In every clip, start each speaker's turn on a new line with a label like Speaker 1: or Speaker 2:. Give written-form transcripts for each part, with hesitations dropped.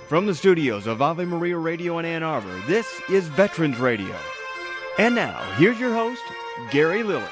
Speaker 1: From the studios of Ave Maria Radio in Ann Arbor, this is Veterans Radio. And now, here's your host, Gary Lilly.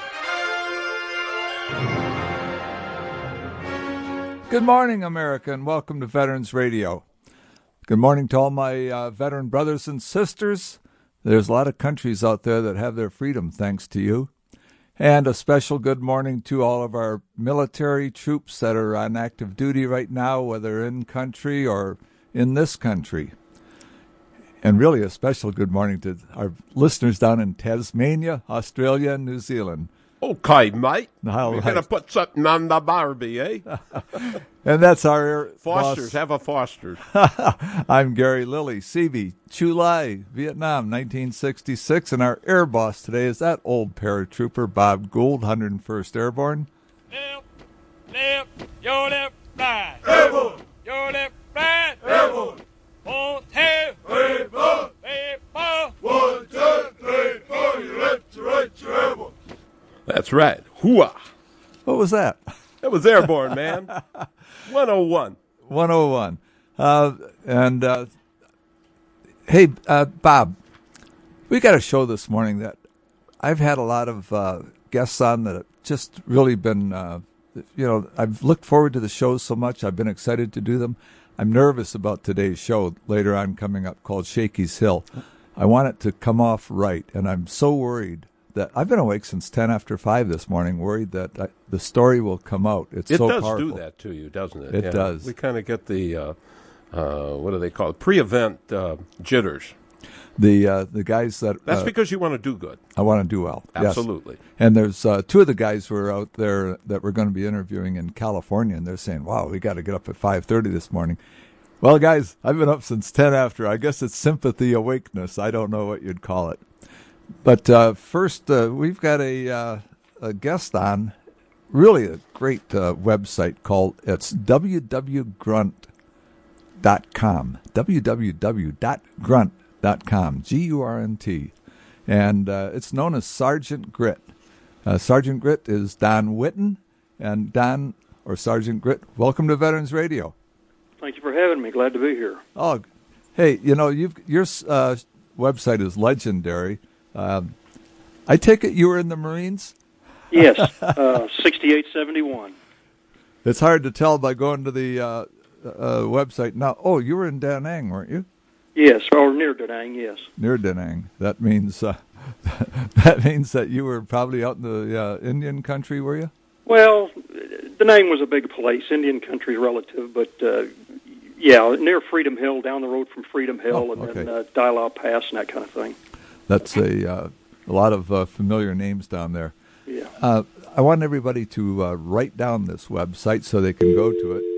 Speaker 2: Good morning, America, and welcome to Veterans Radio. Good morning to all my veteran brothers and sisters. There's a lot of countries out there that have their freedom thanks to you. And a special good morning to all of our military troops that are on active duty right now, whether in country or in this country. And really a special good morning to our listeners down in Tasmania, Australia, and New Zealand.
Speaker 3: Okay, mate.
Speaker 2: We're
Speaker 3: going to put something on the Barbie, eh?
Speaker 2: And that's our
Speaker 3: Foster's.
Speaker 2: boss.
Speaker 3: Have a Foster's.
Speaker 2: I'm Gary Lilly, CB, Chu Lai, Vietnam, 1966. And our air boss today is that old paratrooper, Bob Gould, 101st Airborne.
Speaker 4: Left, your left, right.
Speaker 5: Airborne.
Speaker 4: Your left, right.
Speaker 5: Airborne.
Speaker 4: 1, 2,
Speaker 5: 3, 4.
Speaker 4: 3, 4.
Speaker 5: 1, 2, 3, 4. You left, you right, you're airborne.
Speaker 3: That's right. Hooah.
Speaker 2: What was that?
Speaker 3: That was airborne, man. 101.
Speaker 2: 101. Hey, Bob, we got a show this morning that I've had a lot of guests on that have just really been, I've looked forward to the shows so much. I've been excited to do them. I'm nervous about today's show later on coming up called Shakey's Hill. I want it to come off right, and I'm so worried that I've been awake since 10 after 5 this morning, worried that the story will come out. It so
Speaker 3: does
Speaker 2: powerful.
Speaker 3: do that to you, doesn't it?
Speaker 2: It does.
Speaker 3: We kind of get the, what do they call it, pre-event jitters.
Speaker 2: The guys that...
Speaker 3: That's because you want to do good.
Speaker 2: I want to do well.
Speaker 3: Absolutely.
Speaker 2: Yes. And there's two of the guys who are out there that we're going to be interviewing in California, and they're saying, wow, we got to get up at 5:30 this morning. Well, guys, I've been up since 10 after. I guess it's sympathy awakeness. I don't know what you'd call it. But first, we've got a guest on, really a great website called, it's www.grunt.com, www.grunt.com, G-U-R-N-T, and it's known as Sergeant Grit. Sergeant Grit is Don Whitten, and Don, or Sergeant Grit, welcome to Veterans Radio.
Speaker 6: Thank you for having me. Glad to be here.
Speaker 2: Oh, hey, your website is legendary. I take it you were in the Marines?
Speaker 6: Yes, 6871.
Speaker 2: It's hard to tell by going to the website now. Oh, you were in Da Nang, weren't you?
Speaker 6: Yes, or near Da Nang, yes.
Speaker 2: Near Da Nang. That means that you were probably out in the Indian country, were you?
Speaker 6: Well, Da Nang was a big place. Indian country relative, but near Freedom Hill, down the road from Freedom Hill,
Speaker 2: okay.
Speaker 6: Then Dilau Pass and that kind of thing.
Speaker 2: That's a lot of familiar names down there.
Speaker 6: Yeah.
Speaker 2: I want everybody to write down this website so they can go to it.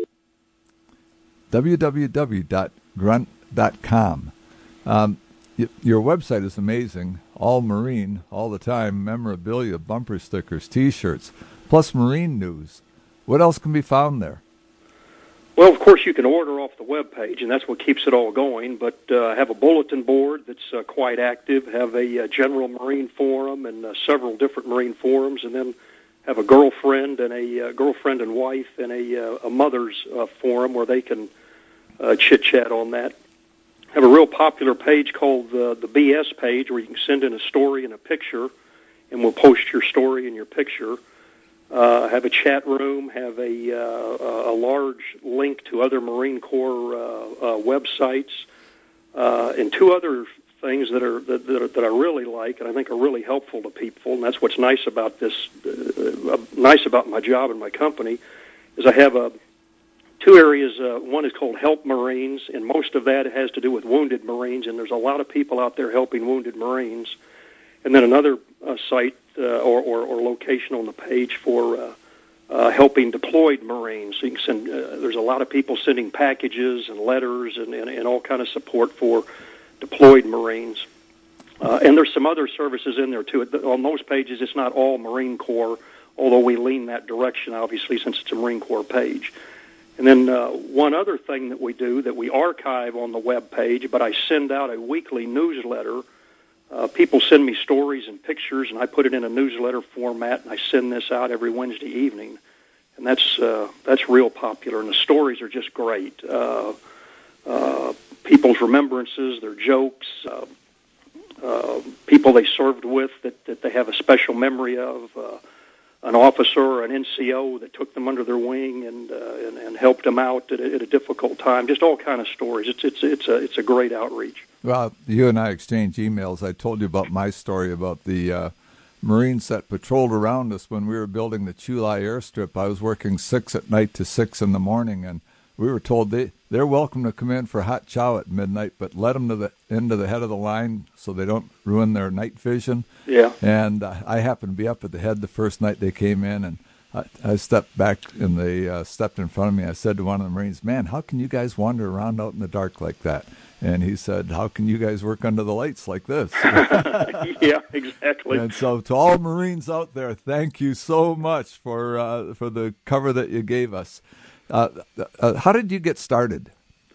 Speaker 2: www.grunt.com. Your website is amazing. All Marine, all the time, memorabilia, bumper stickers, T-shirts, plus Marine news. What else can be found there?
Speaker 6: Well, of course, you can order off the web page, and that's what keeps it all going. But have a bulletin board that's quite active. Have a general Marine forum and several different Marine forums, and then have a girlfriend and wife and a mother's forum where they can chit chat on that. Have a real popular page called the BS page where you can send in a story and a picture, and we'll post your story and your picture. Have a chat room, have a large link to other Marine Corps websites, and two other things that I really like and I think are really helpful to people. And that's what's nice about this, nice about my job and my company, is I have two areas. One is called Help Marines, and most of that has to do with wounded Marines. And there's a lot of people out there helping wounded Marines. And then another site or location on the page for helping deployed Marines. So you can send. There's a lot of people sending packages and letters and all kind of support for deployed Marines. And there's some other services in there too. On those pages, it's not all Marine Corps, although we lean that direction obviously since it's a Marine Corps page. And then one other thing that we do that we archive on the web page, but I send out a weekly newsletter. People send me stories and pictures, and I put it in a newsletter format, and I send this out every Wednesday evening. And that's real popular, and the stories are just great. people's remembrances, their jokes, people they served with that they have a special memory of, an officer or an NCO that took them under their wing and helped them out at a difficult time. Just all kind of stories. It's a great outreach.
Speaker 2: Well, you and I exchanged emails. I told you about my story about the Marines that patrolled around us when we were building the Chulai airstrip. I was working 6 at night to 6 in the morning, and we were told they're welcome to come in for hot chow at midnight, but let them to the end of the head of the line so they don't ruin their night vision.
Speaker 6: Yeah.
Speaker 2: And I happened to be up at the head the first night they came in, and I stepped back, and they stepped in front of me. I said to one of the Marines, "Man, how can you guys wander around out in the dark like that?" And he said, "How can you guys work under the lights like this?"
Speaker 6: Yeah, exactly.
Speaker 2: And so to all Marines out there, thank you so much for the cover that you gave us. How did you get started?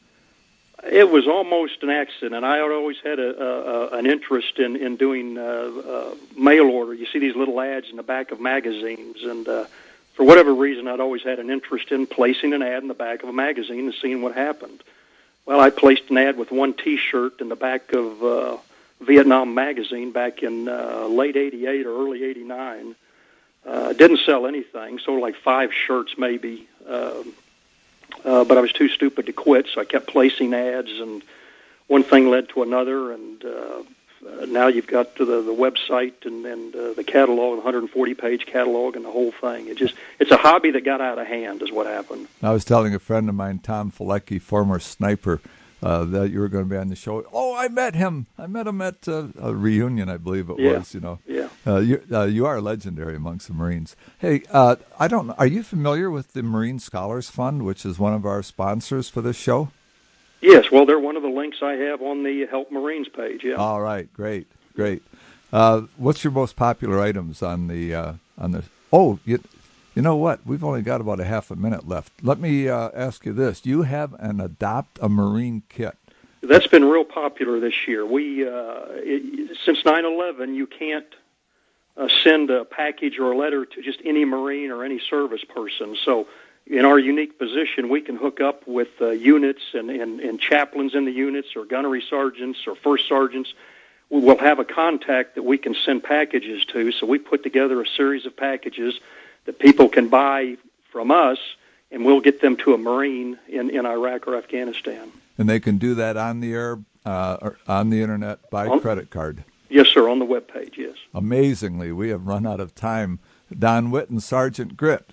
Speaker 6: It was almost an accident. I had always had an interest in doing mail order. You see these little ads in the back of magazines, and for whatever reason, I'd always had an interest in placing an ad in the back of a magazine and seeing what happened. Well, I placed an ad with one T-shirt in the back of Vietnam Magazine back in late '88 or early '89. Didn't sell anything, sold like 5 shirts maybe. But I was too stupid to quit, so I kept placing ads, and one thing led to another, and now you've got the website and the catalog, the 140-page catalog, and the whole thing. It's a hobby that got out of hand, is what happened.
Speaker 2: I was telling a friend of mine, Tom Felecki, former sniper, that you were going to be on the show. Oh, I met him. I met him at a reunion, I believe it was.
Speaker 6: Yeah.
Speaker 2: You are legendary amongst the Marines. Hey, I don't know. Are you familiar with the Marine Scholars Fund, which is one of our sponsors for this show?
Speaker 6: Yes. Well, they're one of the links I have on the Help Marines page. Yeah.
Speaker 2: All right. Great. What's your most popular items on the? Oh, you know what? We've only got about a half a minute left. Let me ask you this. You have an Adopt a Marine kit.
Speaker 6: That's been real popular this year. Since 9/11, you can't send a package or a letter to just any Marine or any service person. So in our unique position, we can hook up with units and chaplains in the units or gunnery sergeants or first sergeants. We'll have a contact that we can send packages to. So we put together a series of packages that people can buy from us, and we'll get them to a Marine in Iraq or Afghanistan.
Speaker 2: And they can do that on the air, or on the Internet, by credit card?
Speaker 6: Yes, sir, on the webpage, yes.
Speaker 2: Amazingly, we have run out of time. Don Witt and Sergeant Grit,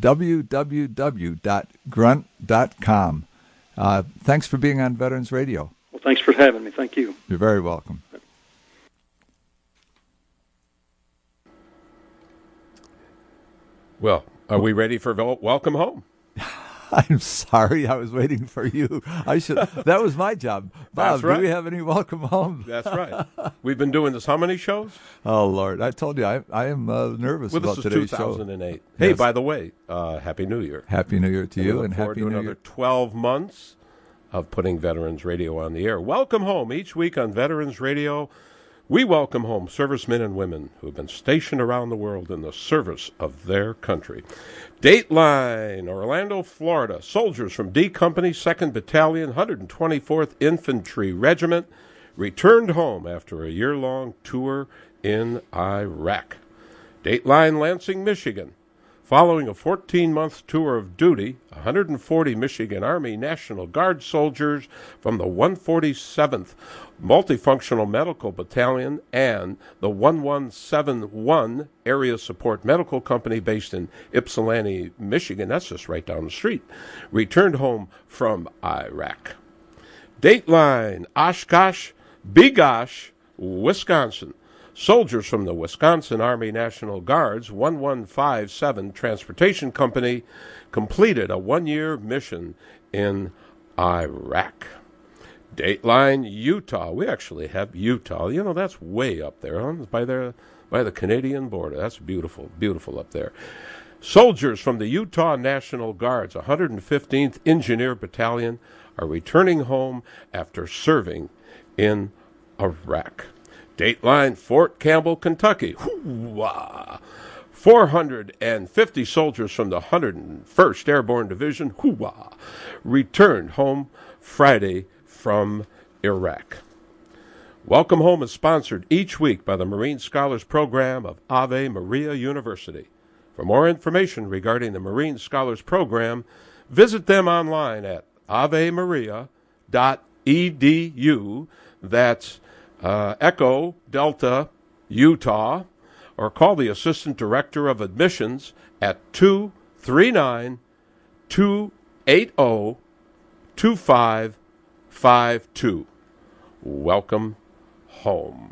Speaker 2: www.grunt.com. Thanks for being on Veterans Radio.
Speaker 6: Well, thanks for having me. Thank you.
Speaker 2: You're very welcome.
Speaker 3: Well, are we ready for welcome home?
Speaker 2: I'm sorry, I was waiting for you. That was my job. Bob,
Speaker 3: That's right.
Speaker 2: Do we have any welcome home?
Speaker 3: That's right. We've been doing this how many shows?
Speaker 2: Oh, Lord. I told you, I am nervous about today's show.
Speaker 3: This is 2008. Hey,
Speaker 2: Yes.
Speaker 3: by the way, Happy New Year.
Speaker 2: Happy New Year to you, and
Speaker 3: Happy
Speaker 2: Happy New
Speaker 3: another
Speaker 2: Year.
Speaker 3: 12 months of putting Veterans Radio on the air. Welcome home. Each week on Veterans Radio, we welcome home servicemen and women who have been stationed around the world in the service of their country. Dateline, Orlando, Florida. Soldiers from D Company, 2nd Battalion, 124th Infantry Regiment returned home after a year-long tour in Iraq. Dateline, Lansing, Michigan. Following a 14-month tour of duty, 140 Michigan Army National Guard soldiers from the 147th Multifunctional Medical Battalion and the 1171 Area Support Medical Company based in Ypsilanti, Michigan, that's just right down the street, returned home from Iraq. Dateline, Oshkosh, Bigosh, Wisconsin. Soldiers from the Wisconsin Army National Guard's 1157 Transportation Company completed a 1-year mission in Iraq. Dateline, Utah. We actually have Utah. You know, that's way up there, huh? By the Canadian border. That's beautiful, beautiful up there. Soldiers from the Utah National Guard's 115th Engineer Battalion are returning home after serving in Iraq. Dateline, Fort Campbell, Kentucky. Hoo-wah! 450 soldiers from the 101st Airborne Division, hoo-wah, returned home Friday from Iraq. Welcome Home is sponsored each week by the Marine Scholars Program of Ave Maria University. For more information regarding the Marine Scholars Program, visit them online at avemaria.edu. That's Echo Delta, Utah, or call the Assistant Director of Admissions at 239-280-2552. Welcome home.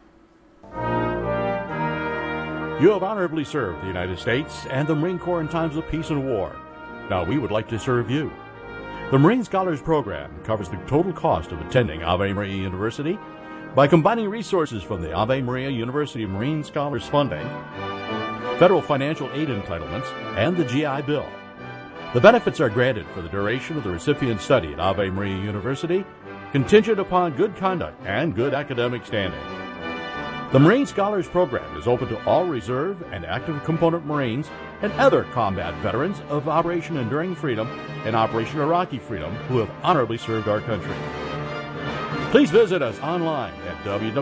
Speaker 7: You have honorably served the United States and the Marine Corps in times of peace and war. Now we would like to serve you. The Marine Scholars Program covers the total cost of attending Ave Maria University by combining resources from the Ave Maria University Marine Scholars Funding, federal financial aid entitlements, and the GI Bill. The benefits are granted for the duration of the recipient's study at Ave Maria University, contingent upon good conduct and good academic standing. The Marine Scholars Program is open to all reserve and active component Marines and other combat veterans of Operation Enduring Freedom and Operation Iraqi Freedom who have honorably served our country. Please visit us online at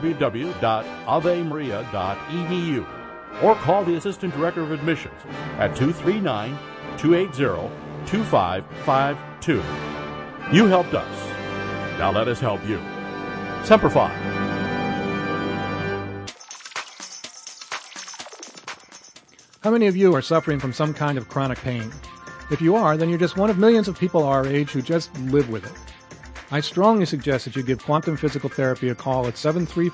Speaker 7: www.avemaria.edu or call the Assistant Director of Admissions at 239-280-2552. You helped us. Now let us help you. Semper Fi.
Speaker 8: How many of you are suffering from some kind of chronic pain? If you are, then you're just one of millions of people our age who just live with it. I strongly suggest that you give Quantum Physical Therapy a call at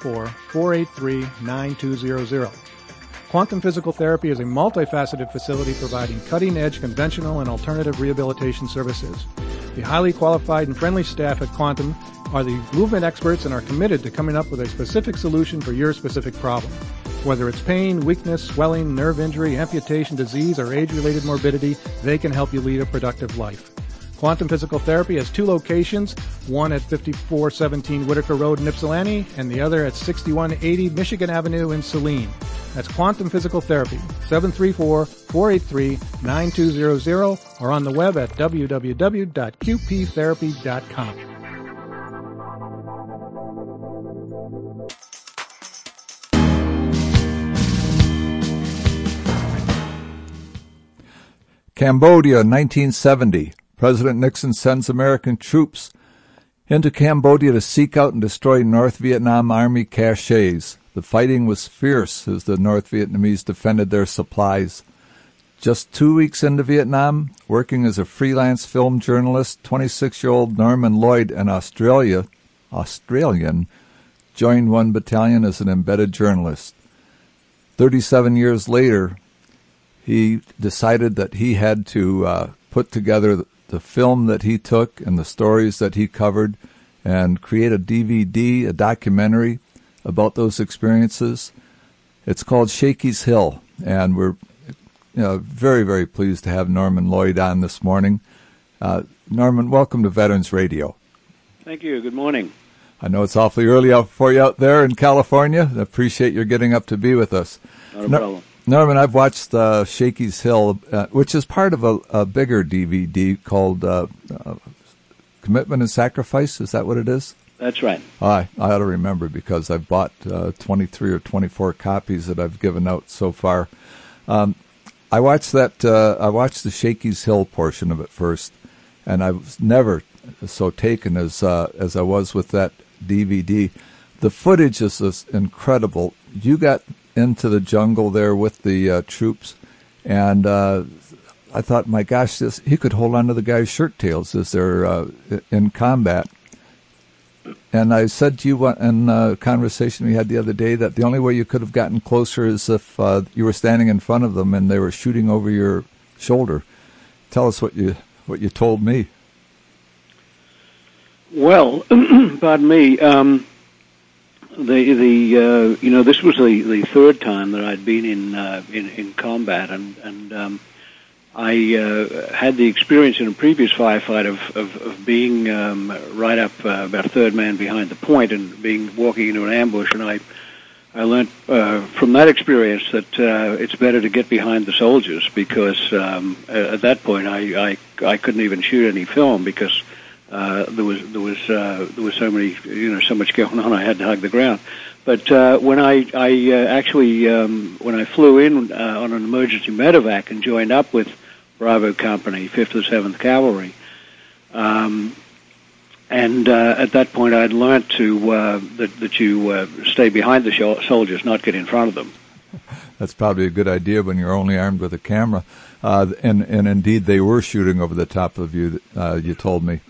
Speaker 8: 734-483-9200. Quantum Physical Therapy is a multifaceted facility providing cutting-edge conventional and alternative rehabilitation services. The highly qualified and friendly staff at Quantum are the movement experts and are committed to coming up with a specific solution for your specific problem. Whether it's pain, weakness, swelling, nerve injury, amputation, disease, or age-related morbidity, they can help you lead a productive life. Quantum Physical Therapy has two locations, one at 5417 Whitaker Road in Ypsilanti and the other at 6180 Michigan Avenue in Saline. That's Quantum Physical Therapy, 734-483-9200 or on the web at www.qptherapy.com.
Speaker 2: Cambodia, 1970. President Nixon sends American troops into Cambodia to seek out and destroy North Vietnam Army caches. The fighting was fierce as the North Vietnamese defended their supplies. Just 2 weeks into Vietnam, working as a freelance film journalist, 26-year-old Norman Lloyd, an Australian, joined 1 Battalion as an embedded journalist. 37 years later, he decided that he had to put together the film that he took and the stories that he covered and create a DVD, a documentary about those experiences. It's called Shakey's Hill, and we're very, very pleased to have Norman Lloyd on this morning. Norman, welcome to Veterans Radio.
Speaker 9: Thank you. Good morning.
Speaker 2: I know it's awfully early out for you out there in California. I appreciate your getting up to be with us.
Speaker 9: Not a problem.
Speaker 2: Norman, I've watched Shakey's Hill, which is part of a bigger DVD called Commitment and Sacrifice. Is that what it is?
Speaker 9: That's right.
Speaker 2: I ought to remember because I've bought 23 or 24 copies that I've given out so far. I watched that. I watched the Shakey's Hill portion of it first, and I was never so taken as I was with that DVD. The footage is just incredible. You got into the jungle there with the troops, and I thought, my gosh, he could hold on to the guy's shirt tails as they're in combat. And I said to you in a conversation we had the other day that the only way you could have gotten closer is if you were standing in front of them and they were shooting over your shoulder. Tell us what you told me.
Speaker 9: Well, pardon me. This was the third time that I'd been in combat, and I had the experience in a previous firefight of being right up about a third man behind the point and walking into an ambush, and I learned from that experience that it's better to get behind the soldiers because at that point I couldn't even shoot any film because there was so many, so much going on. I had to hug the ground. But when I flew in on an emergency medevac and joined up with Bravo Company, 5th or 7th Cavalry, and at that point I'd learned that you stay behind the soldiers, not get in front of them.
Speaker 2: That's probably a good idea when you're only armed with a camera. And indeed, they were shooting over the top of you. You told me.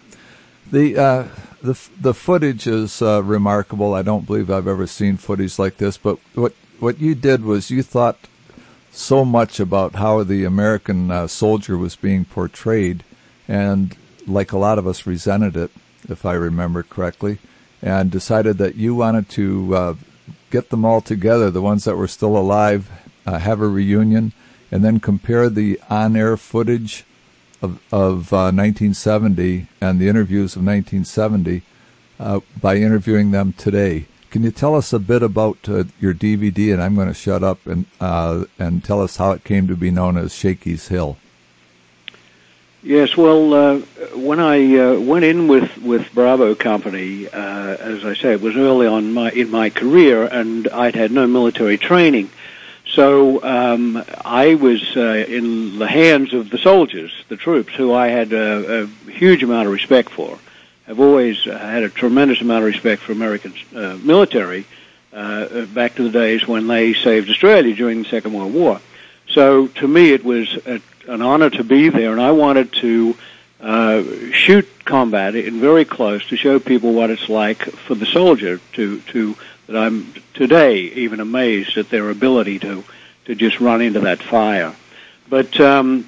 Speaker 2: The footage is remarkable. I don't believe I've ever seen footage like this. But what you did was you thought so much about how the American soldier was being portrayed, and like a lot of us resented it, if I remember correctly, and decided that you wanted to get them all together, the ones that were still alive, have a reunion, and then compare the on-air footage of 1970 and the interviews of 1970 by interviewing them today. Can you tell us a bit about your DVD? And I'm going to shut up and tell us how it came to be known as Shakey's Hill.
Speaker 9: Yes, well, when I went in with Bravo Company, as I say, it was early on in my career, and I'd had no military training. So I was in the hands of the soldiers, the troops, who I had a huge amount of respect for. I've always had a tremendous amount of respect for American military back to the days when they saved Australia during the Second World War. So to me it was an honor to be there, and I wanted to shoot combat in very close to show people what it's like for the soldier that I'm today even amazed at their ability to just run into that fire. But so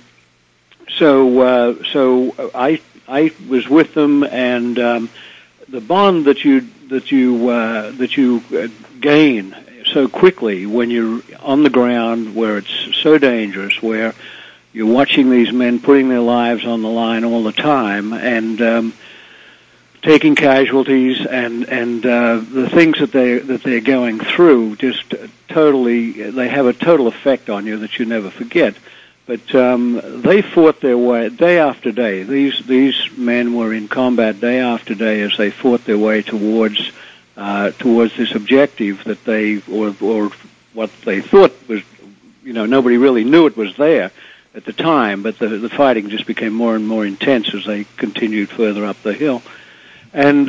Speaker 9: I was with them, and the bond that you gain so quickly when you're on the ground where it's so dangerous, where you're watching these men putting their lives on the line all the time, and taking casualties, and the things that they're going through, just totally, they have a total effect on you that you never forget. But they fought their way day after day. These men were in combat day after day as they fought their way towards this objective that they, or what they thought was, nobody really knew it was there at the time, but the fighting just became more and more intense as they continued further up the hill. And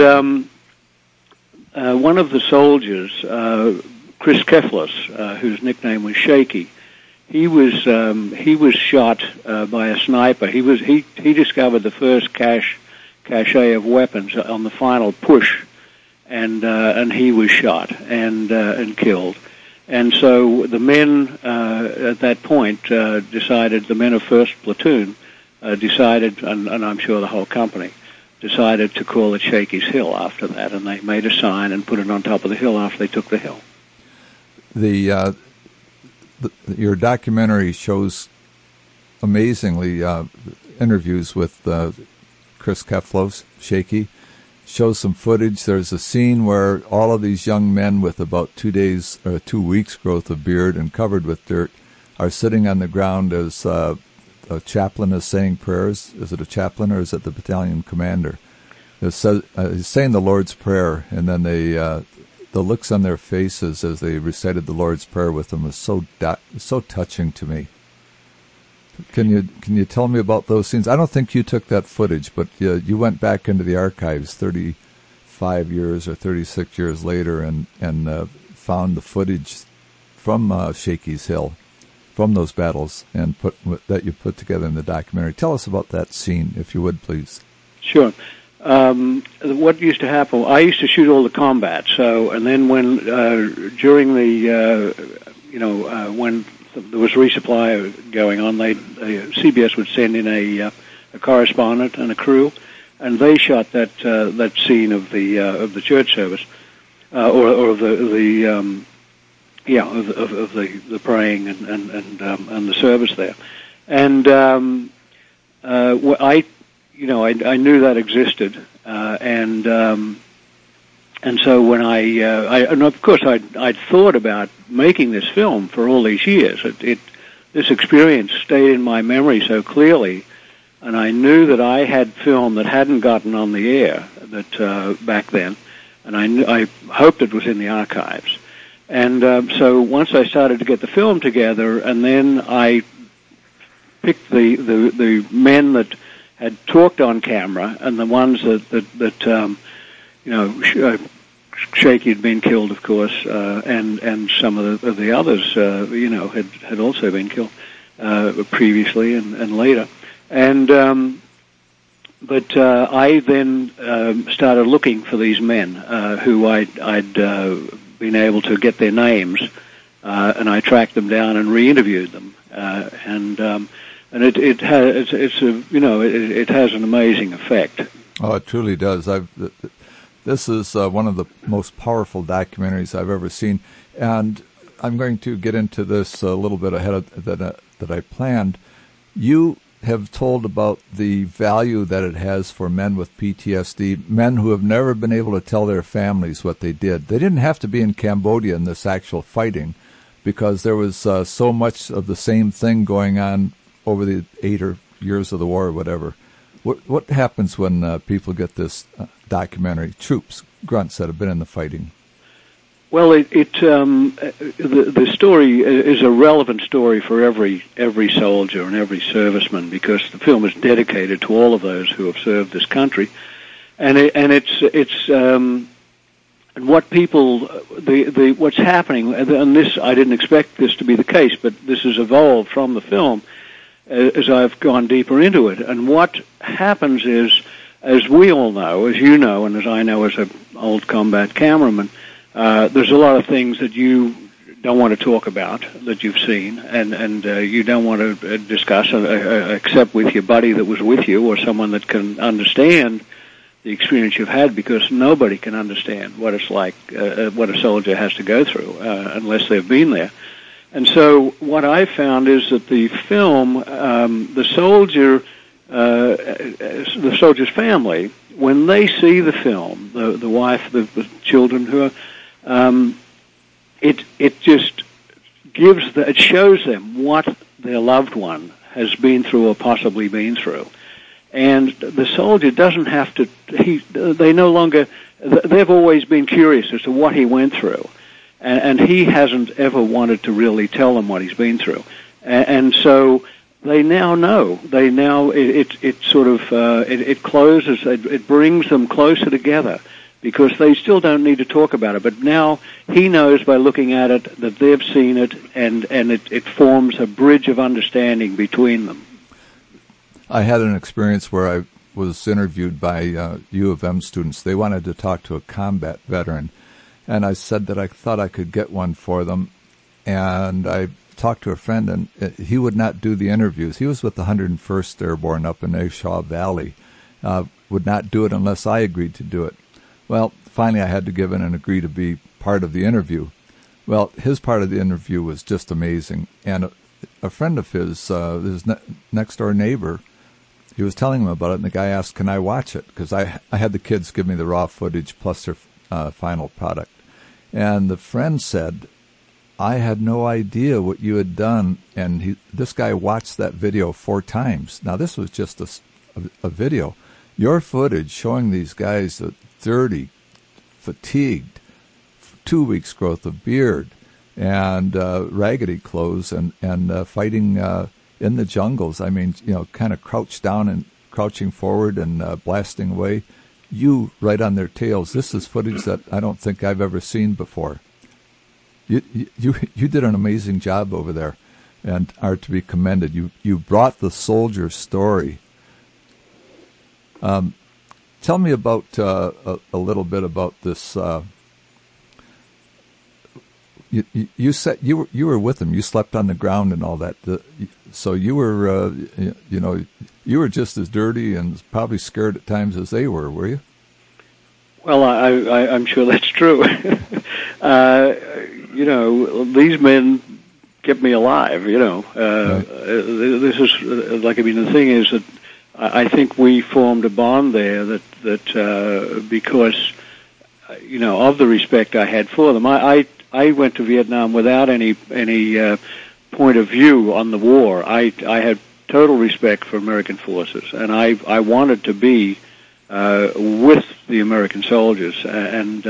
Speaker 9: one of the soldiers, Chris Keflos, whose nickname was Shaky, he was shot by a sniper. He discovered the first cache of weapons on the final push, and he was shot and killed. And so the men at that point decided, the men of First Platoon decided, and I'm sure the whole company decided to call it Shakey's Hill after that, and they made a sign and put it on top of the hill after they took the hill.
Speaker 2: Your documentary shows amazingly interviews with Chris Keflos, Shaky. Shows some footage. There's a scene where all of these young men with about 2 weeks growth of beard and covered with dirt are sitting on the ground as a chaplain is saying prayers. Is it a chaplain or is it the battalion commander? He's saying the Lord's Prayer, and then the looks on their faces as they recited the Lord's Prayer with them was so touching to me. Can you tell me about those scenes? I don't think you took that footage, but you went back into the archives 35 years or 36 years later and found the footage from Shakey's Hill, from those battles, and that you put together in the documentary. Tell us about that scene, if you would, please.
Speaker 9: Sure. What used to happen, I used to shoot all the combat, and then when, during the, when there was resupply going on, CBS would send in a correspondent and a crew, and they shot that scene of the church service, or of the praying and the service there, and I knew that existed, and so when and of course I'd thought about making this film for all these years. This experience stayed in my memory so clearly and I knew that I had film that hadn't gotten on the air that back then, and I hoped it was in the archives. And so once I started to get the film together, and then I picked the men that had talked on camera, and the ones that Shaky had been killed, of course, and some of the others, had also been killed previously and later. And but I then started looking for these men who I'd been able to get their names, and I tracked them down and re-interviewed them, and it has an amazing effect.
Speaker 2: Oh, it truly does. This is one of the most powerful documentaries I've ever seen, and I'm going to get into this a little bit ahead of that I planned. You have told about the value that it has for men with PTSD, men who have never been able to tell their families what they did. They didn't have to be in Cambodia in this actual fighting, because there was so much of the same thing going on over the 8 years of the war or whatever. What happens when people get this documentary, troops, grunts that have been in the fighting?
Speaker 9: Well, the story is a relevant story for every soldier and every serviceman, because the film is dedicated to all of those who have served this country, and what people what's happening, and this I didn't expect this to be the case, but this has evolved from the film as I've gone deeper into it. And what happens is, as we all know, as you know, and as I know as an old combat cameraman, there's a lot of things that you don't want to talk about that you've seen, and you don't want to discuss except with your buddy that was with you or someone that can understand the experience you've had, because nobody can understand what it's like, what a soldier has to go through unless they've been there. And so what I found is that the film, the soldier's family, when they see the film, the wife, the children who are, it just it shows them what their loved one has been through or possibly been through. And the soldier doesn't have to, they've always been curious as to what he went through. And he hasn't ever wanted to really tell them what he's been through. And so they now know. It sort of closes, it brings them closer together, because they still don't need to talk about it. But now he knows by looking at it that they've seen it, and it forms a bridge of understanding between them.
Speaker 2: I had an experience where I was interviewed by U of M students. They wanted to talk to a combat veteran, and I said that I thought I could get one for them. And I talked to a friend, and he would not do the interviews. He was with the 101st Airborne up in Ashaw Valley. Would not do it unless I agreed to do it. Well, finally I had to give in and agree to be part of the interview. Well, his part of the interview was just amazing. And a friend of his next-door neighbor, he was telling him about it, and the guy asked, can I watch it? Because I had the kids give me the raw footage plus their final product. And the friend said, I had no idea what you had done. And this guy watched that video 4 times. Now, this was just a video. Your footage showing these guys dirty, fatigued, 2 weeks growth of beard, and raggedy clothes, and fighting in the jungles. I mean, kind of crouched down and crouching forward and blasting away. You right on their tails. This is footage that I don't think I've ever seen before. You did an amazing job over there, and are to be commended. You brought the soldier story. Tell me about a little bit about this. You said you were with them. You slept on the ground and all that. So you were you were just as dirty and probably scared at times as they were you?
Speaker 9: Well, I'm sure that's true. These men kept me alive. Right. This is the thing is that I think we formed a bond there that because of the respect I had for them. I went to Vietnam without any point of view on the war. I had total respect for American forces, and I wanted to be with the American soldiers, and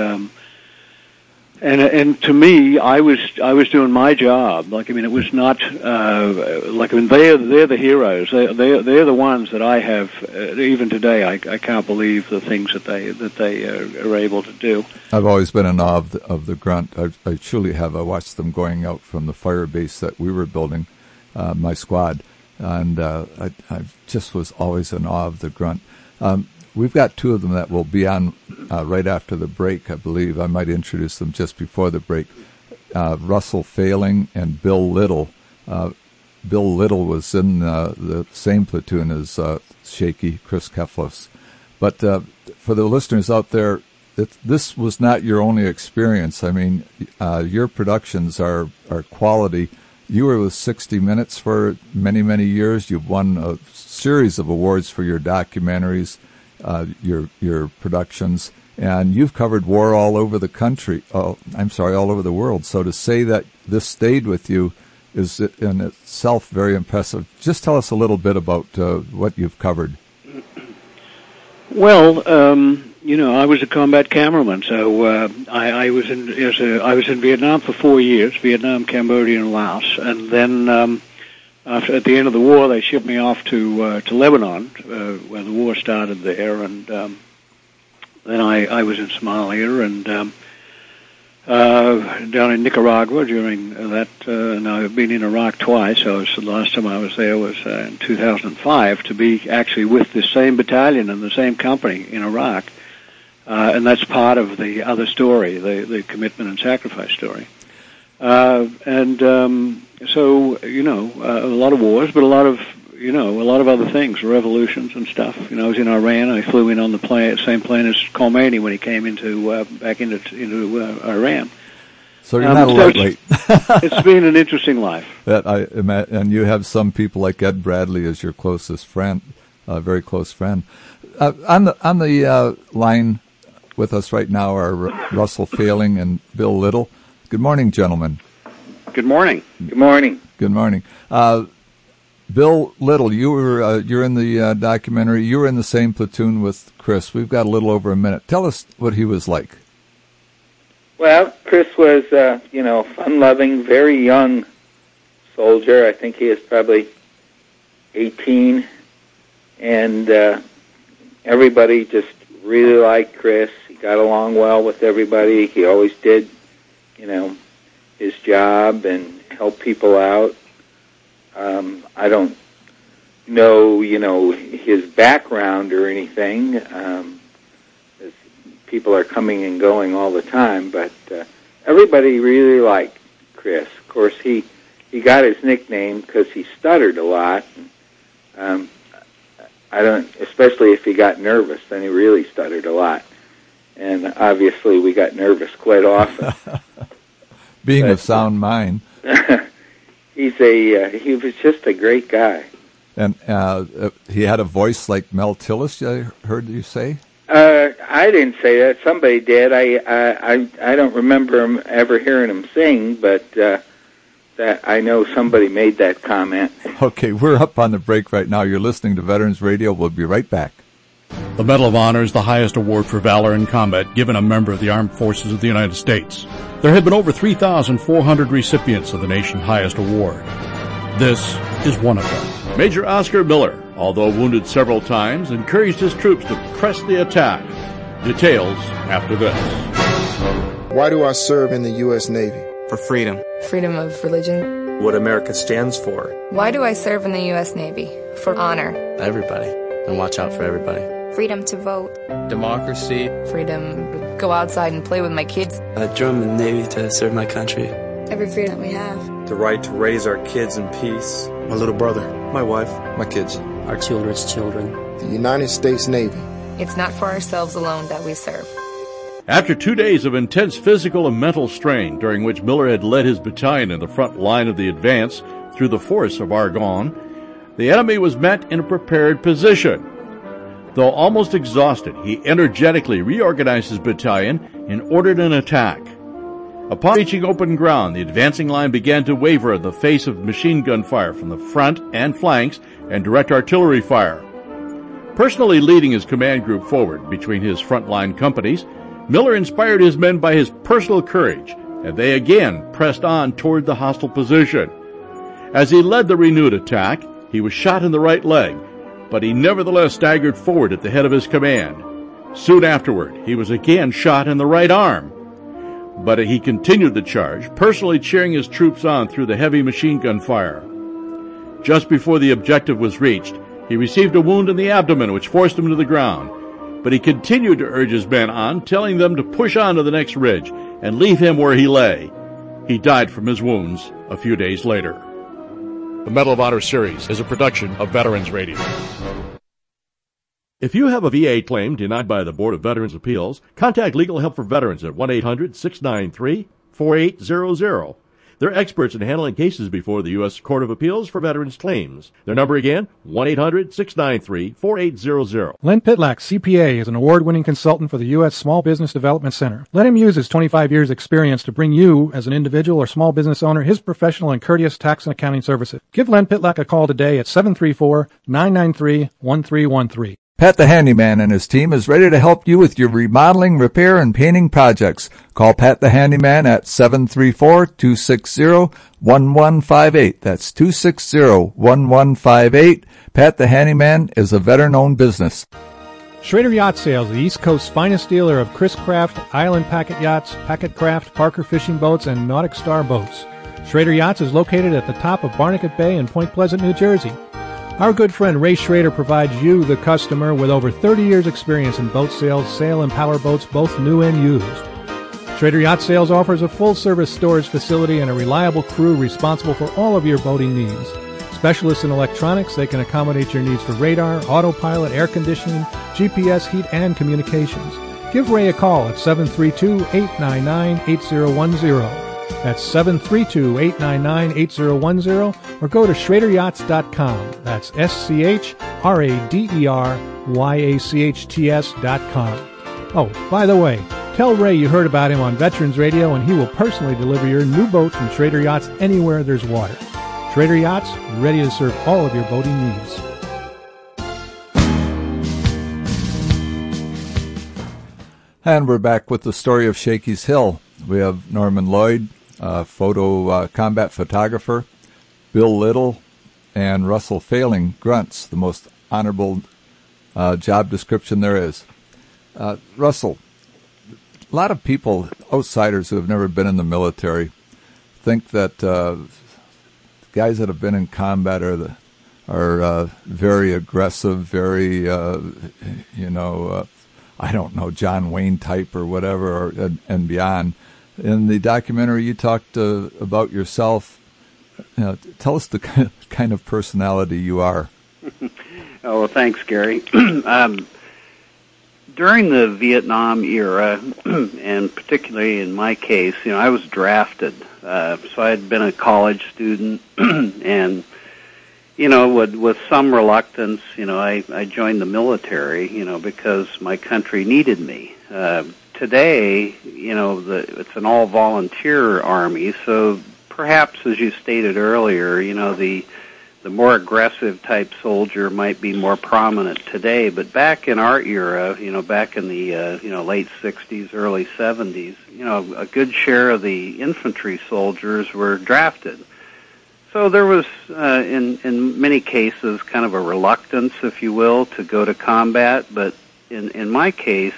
Speaker 9: to me, I was doing my job. Like, I mean, it was not like, I mean, they're the heroes. They're the ones that I have even today. I can't believe the things that they are able to do.
Speaker 2: I've always been in awe of the Grunt. I truly have. I watched them going out from the fire base that we were building, my squad, and I just was always in awe of the Grunt. We've got two of them that will be on right after the break, I believe. I might introduce them just before the break. Russell Failing and Bill Little. Bill Little was in the same platoon as Shaky, Chris Keflos. But for the listeners out there, this was not your only experience. I mean, your productions are quality. You were with 60 Minutes for many, many years. You've won a series of awards for your documentaries, your productions, and you've covered war all over the country. All over the world. So to say that this stayed with you is in itself very impressive. Just tell us a little bit about what you've covered.
Speaker 9: Well, I was a combat cameraman, so I was in Vietnam for 4 years, Vietnam, Cambodia, and Laos, and then at the end of the war, they shipped me off to Lebanon, where the war started there, and then I was in Somalia and down in Nicaragua during that, and I've been in Iraq twice. So the last time I was there was in 2005 to be actually with the same battalion and the same company in Iraq, and that's part of the other story, the commitment and sacrifice story. So, a lot of wars, but a lot of other things, revolutions and stuff. I was in Iran. I flew in on the same plane as Khomeini when he came back into Iran.
Speaker 2: So you're not a lightweight.
Speaker 9: It's been an interesting life.
Speaker 2: And you have some people like Ed Bradley as your closest friend, very close friend. On the line with us right now are Russell Failing and Bill Little. Good morning, gentlemen.
Speaker 10: Good morning.
Speaker 11: Good morning.
Speaker 2: Good morning. Bill Little, you're in the documentary. You were in the same platoon with Chris. We've got a little over a minute. Tell us what he was like.
Speaker 11: Well, Chris was, fun-loving, very young soldier. I think he was probably 18, and everybody just really liked Chris. He got along well with everybody. He always did, his job and help people out. I don't know, his background or anything. People are coming and going all the time, but everybody really liked Chris. Of course, he got his nickname because he stuttered a lot. Especially if he got nervous, then he really stuttered a lot. And obviously, we got nervous quite often.
Speaker 2: Being of sound mind.
Speaker 11: He was just a great guy.
Speaker 2: And he had a voice like Mel Tillis, I heard you say?
Speaker 11: I didn't say that. Somebody did. I don't remember ever hearing him sing, but that I know somebody made that comment.
Speaker 2: Okay, we're up on the break right now. You're listening to Veterans Radio. We'll be right back.
Speaker 7: The Medal of Honor is the highest award for valor in combat given a member of the Armed Forces of the United States. There have been over 3,400 recipients of the nation's highest award. This is one of them. Major Oscar Miller, although wounded several times, encouraged his troops to press the attack. Details after this.
Speaker 12: Why do I serve in the U.S. Navy?
Speaker 13: For freedom.
Speaker 14: Freedom of religion.
Speaker 13: What America stands for.
Speaker 14: Why do I serve in the U.S. Navy? For honor.
Speaker 13: Everybody. And watch out for everybody.
Speaker 14: Freedom to vote.
Speaker 13: Democracy.
Speaker 14: Freedom to go outside and play with my kids.
Speaker 13: I joined the Navy to serve my country.
Speaker 14: Every freedom we have.
Speaker 13: The right to raise our kids in peace.
Speaker 12: My little brother.
Speaker 13: My wife.
Speaker 12: My kids.
Speaker 13: Our children's children.
Speaker 12: The United States Navy.
Speaker 14: It's not for ourselves alone that we serve.
Speaker 7: After 2 days of intense physical and mental strain, during which Miller had led his battalion in the front line of the advance through the forests of Argonne, the enemy was met in a prepared position. Though almost exhausted, he energetically reorganized his battalion and ordered an attack. Upon reaching open ground, the advancing line began to waver in the face of machine gun fire from the front and flanks and direct artillery fire. Personally leading his command group forward between his frontline companies, Miller inspired his men by his personal courage, and they again pressed on toward the hostile position. As he led the renewed attack, he was shot in the right leg, but he nevertheless staggered forward at the head of his command. Soon afterward, he was again shot in the right arm. But he continued the charge, personally cheering his troops on through the heavy machine gun fire. Just before the objective was reached, he received a wound in the abdomen which forced him to the ground. But he continued to urge his men on, telling them to push on to the next ridge and leave him where he lay. He died from his wounds a few days later.
Speaker 10: The Medal of Honor series is a production of Veterans Radio.
Speaker 7: If you have a VA claim denied by the Board of Veterans' Appeals, contact Legal Help for Veterans at 1-800-693-4800. They're experts in handling cases before the U.S. Court of Appeals for Veterans Claims. Their number again, 1-800-693-4800.
Speaker 8: Len Pitlack, CPA, is an award-winning consultant for the U.S. Small Business Development Center. Let him use his 25 years' experience to bring you, as an individual or small business owner, his professional and courteous tax and accounting services. Give Len Pitlack a call today at 734-993-1313.
Speaker 2: Pat the Handyman and his team is ready to help you with your remodeling, repair, and painting projects. Call Pat the Handyman at 734-260-1158. That's 260-1158. Pat the Handyman is a veteran-owned business.
Speaker 8: Schrader Yacht Sales, the East Coast's finest dealer of Chris Craft, Island Packet Yachts, Packet Craft, Parker Fishing Boats, and Nautic Star Boats. Schrader Yachts is located at the top of Barnegat Bay in Point Pleasant, New Jersey. Our good friend Ray Schrader provides you, the customer, with over 30 years' experience in boat sales, sail and power boats, both new and used. Schrader Yacht Sales offers a full-service storage facility and a reliable crew responsible for all of your boating needs. Specialists in electronics, they can accommodate your needs for radar, autopilot, air conditioning, GPS, heat, and communications. Give Ray a call at 732-899-8010. That's 732-899-8010, or go to SchraderYachts.com. That's SchraderYachts.com. Oh, by the way, tell Ray you heard about him on Veterans Radio, and he will personally deliver your new boat from Schrader Yachts anywhere there's water. Schrader Yachts, ready to serve all of your boating needs.
Speaker 2: And we're back with the story of Shakey's Hill. We have Norman Lloyd, combat photographer, Bill Little, and Russell Failing, grunts, the most honorable job description there is. Russell, a lot of people, outsiders who have never been in the military, think that guys that have been in combat are very aggressive, very, I don't know, John Wayne type or whatever, and beyond. In the documentary, you talked about yourself. Tell us the kind of personality you are.
Speaker 9: Oh, well, thanks, Gary. During the Vietnam era, and particularly in my case, I was drafted. So I had been a college student, and with some reluctance, I joined the military, because my country needed me. Today, it's an all-volunteer army, so perhaps, as you stated earlier, the more aggressive type soldier might be more prominent today. But back in our era, back in the late 60s, early 70s, a good share of the infantry soldiers were drafted. So there was, in many cases, kind of a reluctance, if you will, to go to combat. But in my case,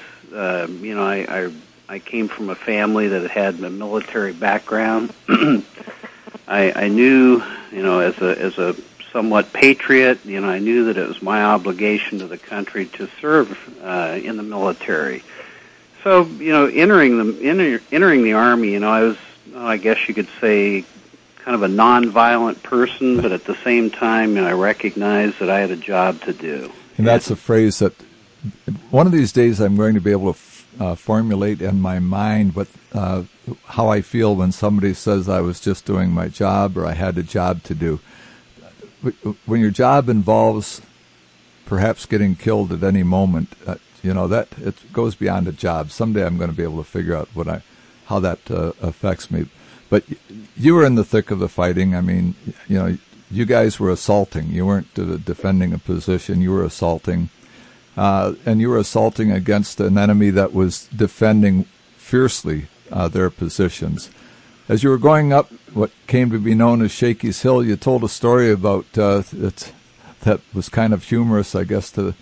Speaker 9: I came from a family that had a military background. I knew, as a somewhat patriot, I knew that it was my obligation to the country to serve in the military. So, entering the Army, I was, I guess you could say, kind of a nonviolent person, but at the same time, I recognized that I had a job to do.
Speaker 2: And that's a phrase that one of these days I'm going to be able to formulate in my mind how I feel when somebody says I was just doing my job or I had a job to do. When your job involves perhaps getting killed at any moment, that it goes beyond a job. Someday I'm going to be able to figure out how that affects me. But you were in the thick of the fighting. I mean, you know, you guys were assaulting. You weren't defending a position. You were assaulting. And you were assaulting against an enemy that was defending fiercely their positions. As you were going up what came to be known as Shakey's Hill, you told a story about that was kind of humorous, I guess, to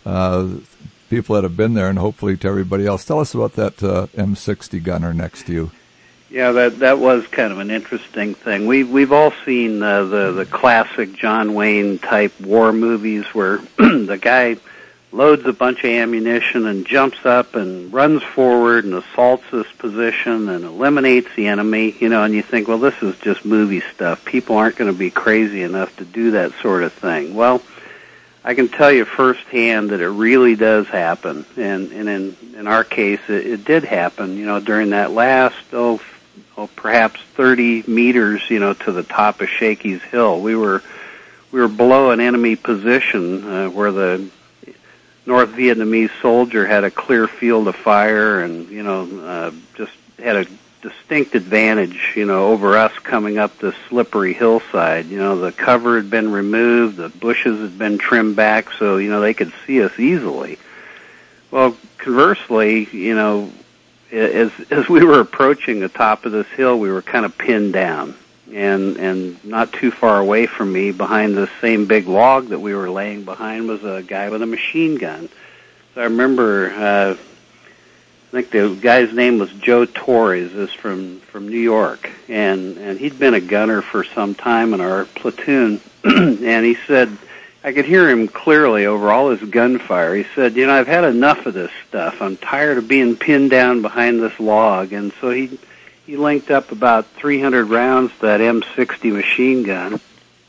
Speaker 2: people that have been there and hopefully to everybody else. Tell us about that M60 gunner next to you.
Speaker 9: Yeah, that was kind of an interesting thing. We've all seen the classic John Wayne type war movies where the guy loads a bunch of ammunition and jumps up and runs forward and assaults this position and eliminates the enemy, you know, and you think, well, this is just movie stuff. People aren't going to be crazy enough to do that sort of thing. Well, I can tell you firsthand that it really does happen, and in our case, it did happen, you know, during that last, perhaps 30 meters, you know, to the top of Shakey's Hill. We were below an enemy position where the North Vietnamese soldier had a clear field of fire and, you know, just had a distinct advantage, you know, over us coming up this slippery hillside. You know, the cover had been removed, the bushes had been trimmed back, so, you know, they could see us easily. Well, conversely, you know, as we were approaching the top of this hill, we were kind of pinned down. And not too far away from me, behind the same big log that we were laying behind, was a guy with a machine gun. So I remember, I think the guy's name was Joe Torres, is from New York, and he'd been a gunner for some time in our platoon, and he said, I could hear him clearly over all his gunfire. He said, you know, I've had enough of this stuff. I'm tired of being pinned down behind this log, and so he linked up about 300 rounds to that M60 machine gun,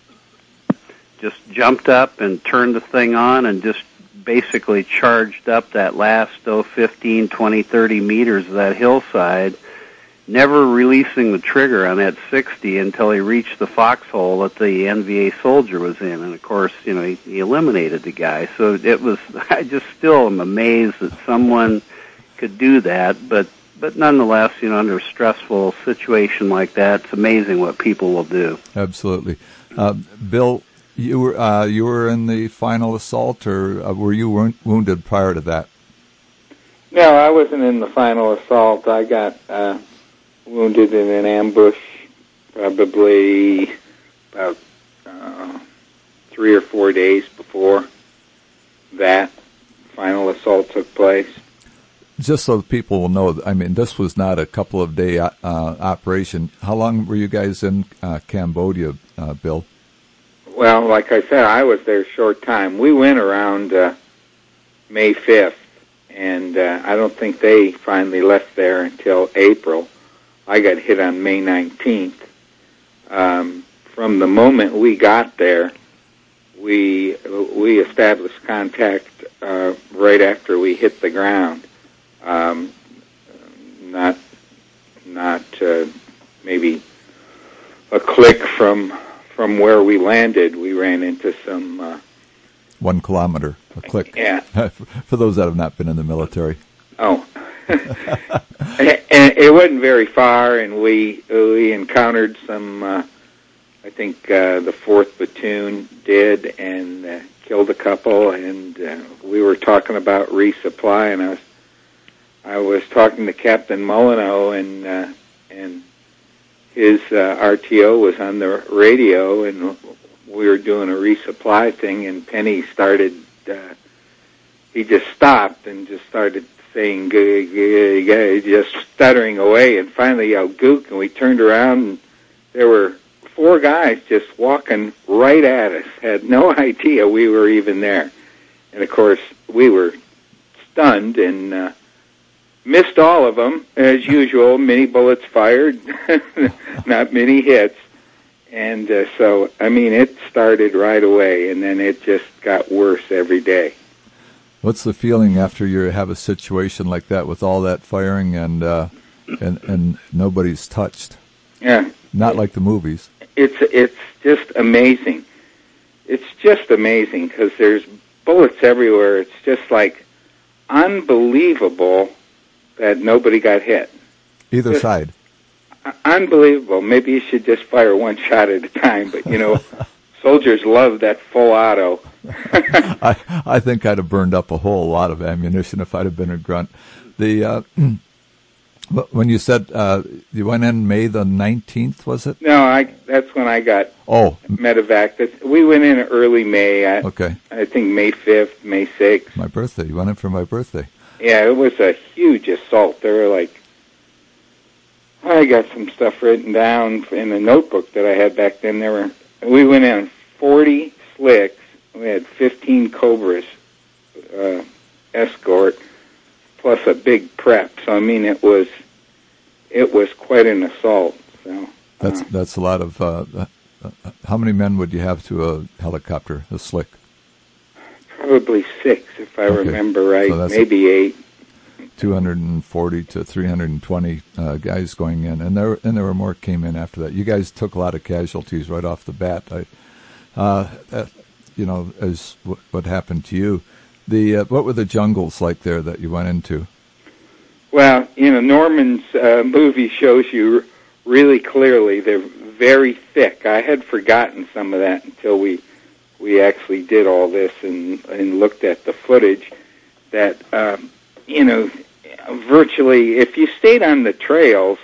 Speaker 9: just jumped up and turned the thing on and just basically charged up that last 15, 20, 30 meters of that hillside, never releasing the trigger on that 60 until he reached the foxhole that the NVA soldier was in. And, of course, you know, he eliminated the guy. So it was, I just still am amazed that someone could do that, but nonetheless, you know, under a stressful situation like that, it's amazing what people will do.
Speaker 2: Absolutely. Bill, you were in the final assault, or were you wounded prior to that?
Speaker 11: No, I wasn't in the final assault. I got wounded in an ambush probably about 3 or 4 days before that final assault took place.
Speaker 2: Just so people will know, I mean, this was not a couple of day operation. How long were you guys in Cambodia, Bill?
Speaker 11: Well, like I said, I was there a short time. We went around May 5th, and I don't think they finally left there until April. I got hit on May 19th. From the moment we got there, we established contact right after we hit the ground. Not maybe a click from where we landed. We ran into some
Speaker 2: 1 kilometer, a click.
Speaker 11: Yeah.
Speaker 2: For those that have not been in the military.
Speaker 11: Oh, and it wasn't very far, and we encountered some. I think the 4th platoon did, and killed a couple. And we were talking about resupply, and I was talking to Captain Molyneux, and his RTO was on the radio, and we were doing a resupply thing, and Penny started, he just stopped and just started saying, just stuttering away, and finally yelled, "Gook," and we turned around, and there were 4 guys just walking right at us, had no idea we were even there. And, of course, we were stunned and missed all of them, as usual. Many bullets fired, not many hits. And so, I mean, it started right away, and then it just got worse every day.
Speaker 2: What's the feeling after you have a situation like that with all that firing and nobody's touched?
Speaker 11: Yeah.
Speaker 2: Not like the movies.
Speaker 11: It's just amazing. It's just amazing because there's bullets everywhere. It's just like unbelievable that nobody got hit.
Speaker 2: Either side.
Speaker 11: Unbelievable. Maybe you should just fire one shot at a time, but, soldiers love that full auto.
Speaker 2: I think I'd have burned up a whole lot of ammunition if I'd have been a grunt. When you said you went in May the 19th, was it?
Speaker 11: No, that's when I got medevac. We went in early May.
Speaker 2: Okay.
Speaker 11: I think May 5th, May 6th.
Speaker 2: My birthday. You went in for my birthday.
Speaker 11: Yeah, it was a huge assault. There were I got some stuff written down in the notebook that I had back then. We went in 40 slicks. We had 15 Cobras escort, plus a big prep. So it was quite an assault. So
Speaker 2: that's a lot of. How many men would you have to a helicopter, a slick?
Speaker 11: Probably 6, if I remember right. So maybe 8.
Speaker 2: 240 to 320 guys going in, and there were more came in after that. You guys took a lot of casualties right off the bat. As what happened to you. What were the jungles like there that you went into?
Speaker 11: Well, Norman's movie shows you really clearly. They're very thick. I had forgotten some of that until we actually did all this and looked at the footage. That virtually, if you stayed on the trails,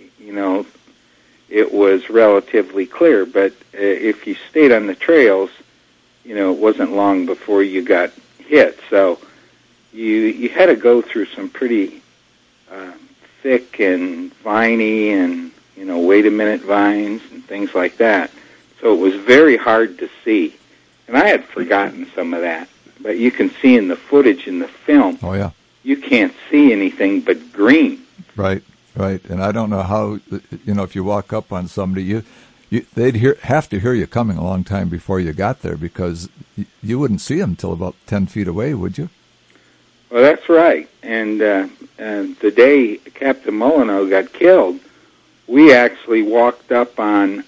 Speaker 11: it was relatively clear. But if you stayed on the trails, it wasn't long before you got hit. So you had to go through some pretty thick and viney and, wait a minute vines and things like that. So it was very hard to see. And I had forgotten some of that. But you can see in the footage in the film.
Speaker 2: Oh, yeah.
Speaker 11: You can't see anything but green.
Speaker 2: Right. And I don't know how, if you walk up on somebody, they'd have to hear you coming a long time before you got there, because you wouldn't see them till about 10 feet away, would you?
Speaker 11: Well, that's right. And the day Captain Molyneux got killed, we actually walked up on,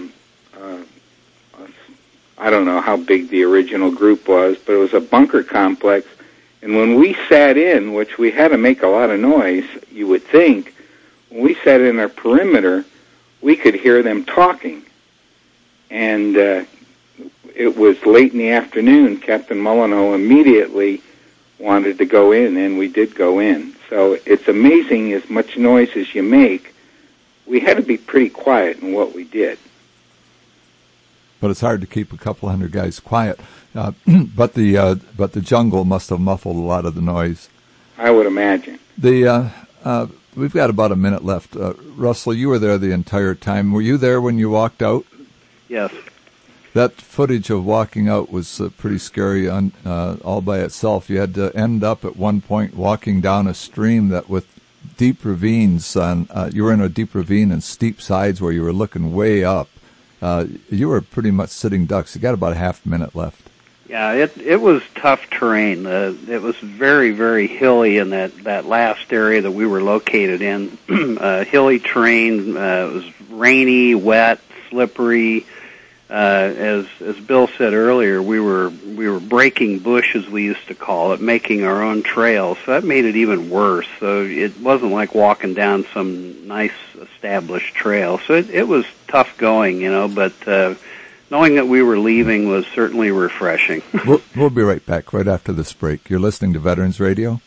Speaker 11: I don't know how big the original group was, but it was a bunker complex. And when we sat in, which we had to make a lot of noise, you would think, when we sat in our perimeter, we could hear them talking. And it was late in the afternoon. Captain Molyneux immediately wanted to go in, and we did go in. So it's amazing as much noise as you make. We had to be pretty quiet in what we did.
Speaker 2: But it's hard to keep a couple hundred guys quiet. But the jungle must have muffled a lot of the noise.
Speaker 11: I would imagine.
Speaker 2: We've got about a minute left. Russell, you were there the entire time. Were you there when you walked out?
Speaker 9: Yes.
Speaker 2: That footage of walking out was pretty scary all by itself. You had to end up at one point walking down a stream that with deep ravines. You were in a deep ravine and steep sides where you were looking way up. You were pretty much sitting ducks. You got about a half minute left.
Speaker 9: Yeah, it was tough terrain. It was very, very hilly in that last area that we were located in. Hilly terrain. It was rainy, wet, slippery. As Bill said earlier, we were breaking bush, as we used to call it, making our own trails. So that made it even worse. So it wasn't like walking down some nice established trail. So it was tough going, but knowing that we were leaving was certainly refreshing.
Speaker 2: We'll be right back right after this break. You're listening to Veterans Radio.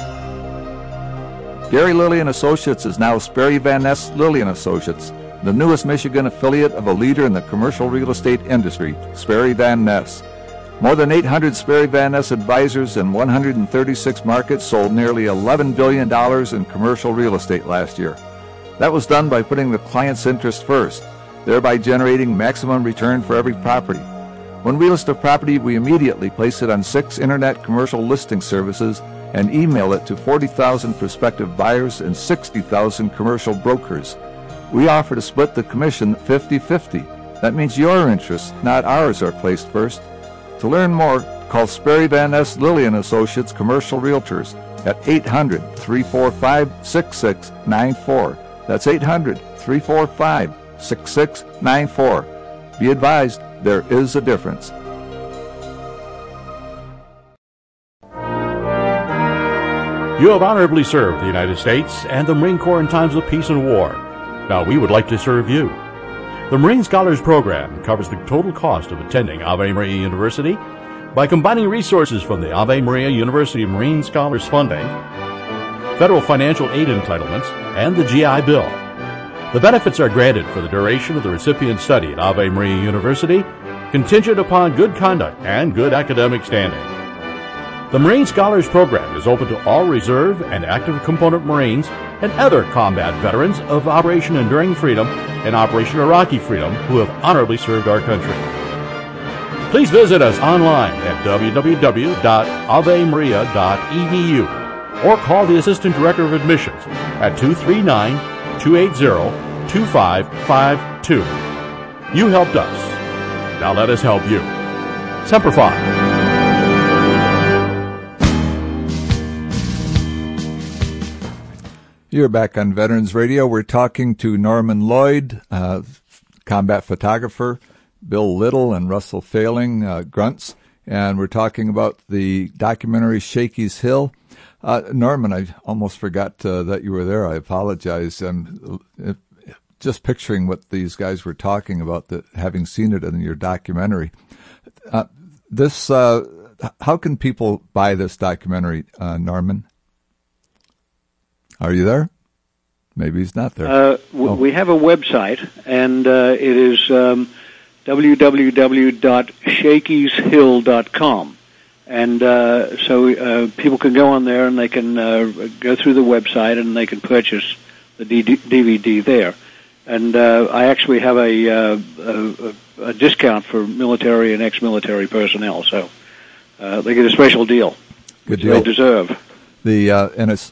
Speaker 2: Gary Lilly & Associates is now Sperry Van Ness Lilly & Associates, the newest Michigan affiliate of a leader in the commercial real estate industry, Sperry Van Ness. More than 800 Sperry Van Ness advisors in 136 markets sold nearly $11 billion in commercial real estate last year. That was done by putting the client's interest first, thereby generating maximum return for every property. When we list a property, we immediately place it on 6 internet commercial listing services and email it to 40,000 prospective buyers and 60,000 commercial brokers. We offer to split the commission 50-50. That means your interests, not ours, are placed first. To learn more, call Sperry Van Ness Lilly & Associates Commercial Realtors at 800-345-6694. That's 800-345-6694. Be advised, there is a difference.
Speaker 7: You have honorably served the United States and the Marine Corps in times of peace and war. Now we would like to serve you. The Marine Scholars Program covers the total cost of attending Ave Maria University by combining resources from the Ave Maria University Marine Scholars Funding, federal financial aid entitlements, and the GI Bill. The benefits are granted for the duration of the recipient's study at Ave Maria University, contingent upon good conduct and good academic standing. The Marine Scholars Program is open to all reserve and active component Marines and other combat veterans of Operation Enduring Freedom and Operation Iraqi Freedom who have honorably served our country. Please visit us online at www.avemaria.edu or call the Assistant Director of Admissions at 239-280-2552. You helped us. Now let us help you. Semper Fi.
Speaker 2: You're back on Veterans Radio. We're talking to Norman Lloyd, combat photographer, Bill Little and Russell Failing, grunts, and we're talking about the documentary Shakey's Hill. Norman, I almost forgot that you were there. I apologize. Just picturing what these guys were talking about, having seen it in your documentary. How can people buy this documentary, Norman? Are you there? Maybe he's not there.
Speaker 9: We have a website, and it is www.shakeyshill.com. And so people can go on there, and they can go through the website, and they can purchase the DVD there. And I actually have a discount for military and ex-military personnel, so they get a special deal.
Speaker 2: Good deal.
Speaker 9: They deserve.
Speaker 2: And it's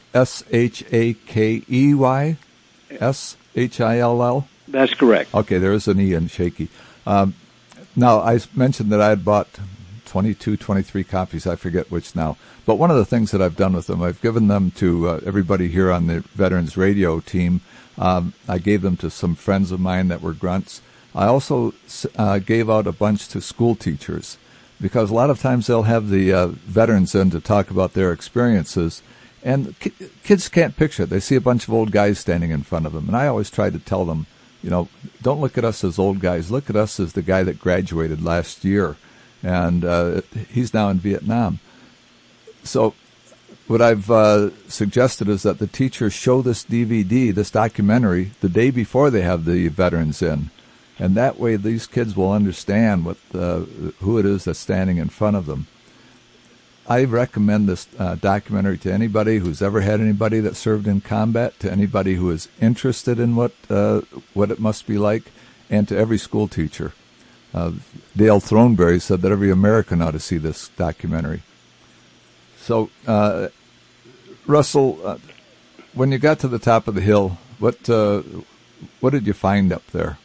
Speaker 2: SHAKEY, SHILL?
Speaker 9: That's correct.
Speaker 2: Okay, there is an E in shaky. Now, I mentioned that I had bought 22, 23 copies. I forget which now. But one of the things that I've done with them, I've given them to everybody here on the Veterans Radio team. I gave them to some friends of mine that were grunts. I also gave out a bunch to school teachers, because a lot of times they'll have the veterans in to talk about their experiences, and kids can't picture it. They see a bunch of old guys standing in front of them, and I always try to tell them, don't look at us as old guys. Look at us as the guy that graduated last year, and he's now in Vietnam. So what I've suggested is that the teachers show this DVD, this documentary, the day before they have the veterans in. And that way these kids will understand who it is that's standing in front of them. I recommend this documentary to anybody who's ever had anybody that served in combat, to anybody who is interested in what it must be like, and to every school teacher. Dale Throneberry said that every American ought to see this documentary. So, Russell, when you got to the top of the hill, what did you find up there?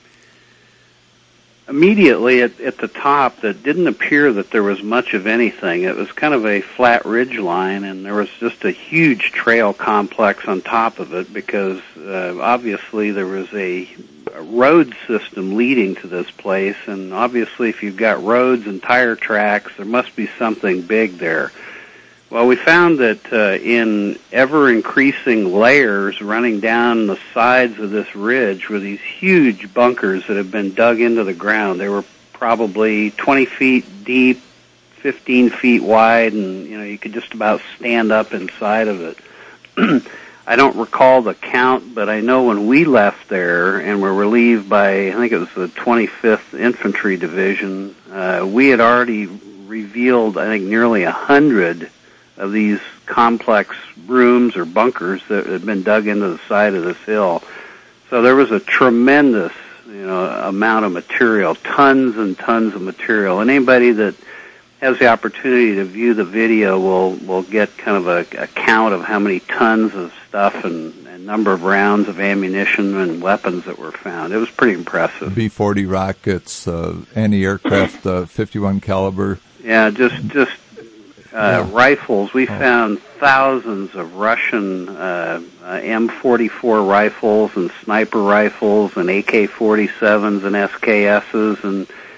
Speaker 15: Immediately at the top, it didn't appear that there was much of anything. It was kind of a flat ridge line, and there was just a huge trail complex on top of it, because obviously there was a road system leading to this place, and obviously if you've got roads and tire tracks, there must be something big there. Well, we found that in ever-increasing layers running down the sides of this ridge were these huge bunkers that had been dug into the ground. They were probably 20 feet deep, 15 feet wide, and you could just about stand up inside of it. I don't recall the count, but I know when we left there and were relieved by, I think it was the 25th Infantry Division, we had already revealed, I think, nearly 100 of these complex rooms or bunkers that had been dug into the side of this hill. So there was a tremendous, amount of material, tons and tons of material. And anybody that has the opportunity to view the video will get kind of a count of how many tons of stuff and number of rounds of ammunition and weapons that were found. It was pretty impressive.
Speaker 2: B-40 rockets, anti-aircraft 51 caliber.
Speaker 15: Yeah, just rifles. We found thousands of Russian M44 rifles and sniper rifles and AK-47s and SKSs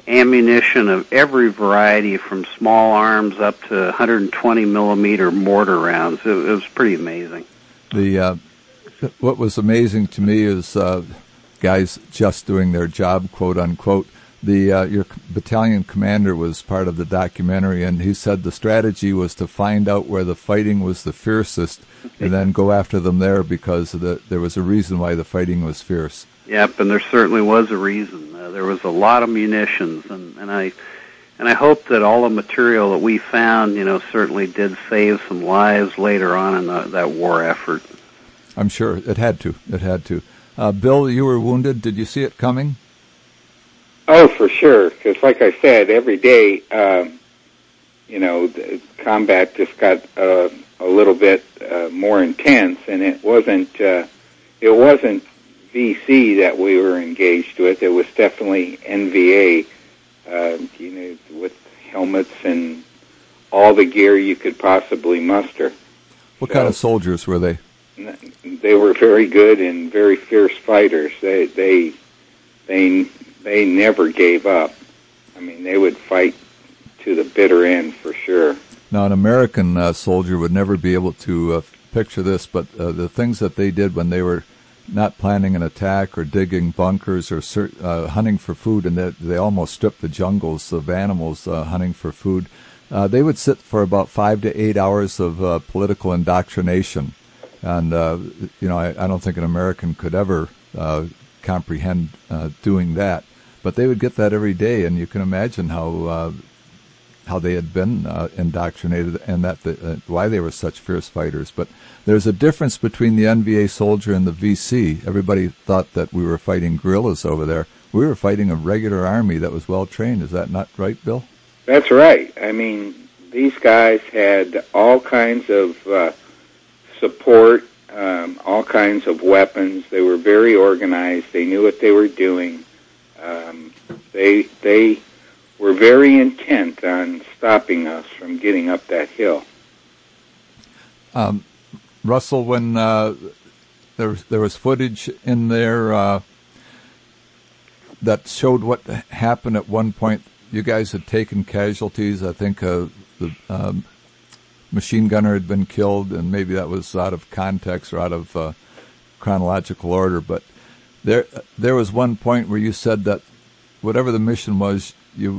Speaker 15: ammunition of every variety, from small arms up to 120 millimeter mortar rounds. It was pretty amazing.
Speaker 2: What was amazing to me is guys just doing their job, quote unquote. Your battalion commander was part of the documentary, and he said the strategy was to find out where the fighting was the fiercest and then go after them there, because there was a reason why the fighting was fierce.
Speaker 15: Yep, and there certainly was a reason. There was a lot of munitions, and I hope that all the material that we found, certainly did save some lives later on in that war effort.
Speaker 2: I'm sure it had to. It had to. Bill, you were wounded. Did you see it coming?
Speaker 11: Oh, for sure. Because, like I said, every day, the combat just got a little bit more intense, and it wasn't VC that we were engaged with. It was definitely NVA, with helmets and all the gear you could possibly muster.
Speaker 2: What kind of soldiers were they?
Speaker 11: They were very good and very fierce fighters. They never gave up. I mean, they would fight to the bitter end for sure.
Speaker 2: Now, an American soldier would never be able to picture this, but the things that they did when they were not planning an attack or digging bunkers or hunting for food, and they almost stripped the jungles of animals hunting for food. They would sit for about 5 to 8 hours of political indoctrination. And, I don't think an American could ever comprehend doing that. But they would get that every day, and you can imagine how they had been indoctrinated and why they were such fierce fighters. But there's a difference between the NVA soldier and the VC. Everybody thought that we were fighting guerrillas over there. We were fighting a regular army that was well-trained. Is that not right, Bill?
Speaker 11: That's right. I mean, these guys had all kinds of support, all kinds of weapons. They were very organized. They knew what they were doing. They were very intent on stopping us from getting up that hill.
Speaker 2: Russell, when there was footage in there that showed what happened at one point, you guys had taken casualties. I think the machine gunner had been killed, and maybe that was out of context or out of chronological order. But there was one point where you said that whatever the mission was, you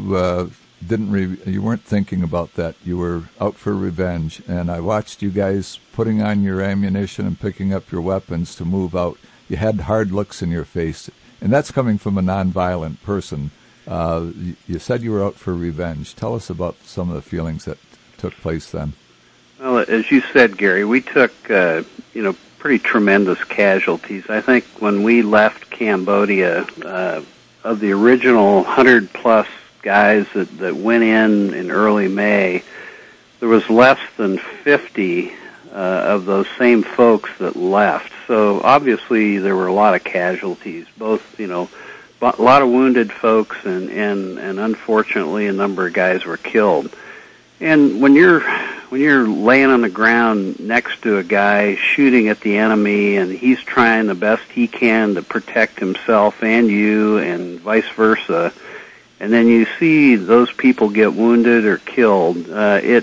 Speaker 2: weren't thinking about that. You were out for revenge. And I watched you guys putting on your ammunition and picking up your weapons to move out. You had hard looks in your face, and that's coming from a nonviolent person. You said you were out for revenge. Tell us about some of the feelings that took place then.
Speaker 15: Well, as you said, Gary, we took pretty tremendous casualties. I think when we left Cambodia, of the original 100-plus guys that went in early May, there was less than 50 of those same folks that left. So obviously there were a lot of casualties, both, a lot of wounded folks and unfortunately a number of guys were killed. And when you're laying on the ground next to a guy shooting at the enemy, and he's trying the best he can to protect himself and you, and vice versa, and then you see those people get wounded or killed, it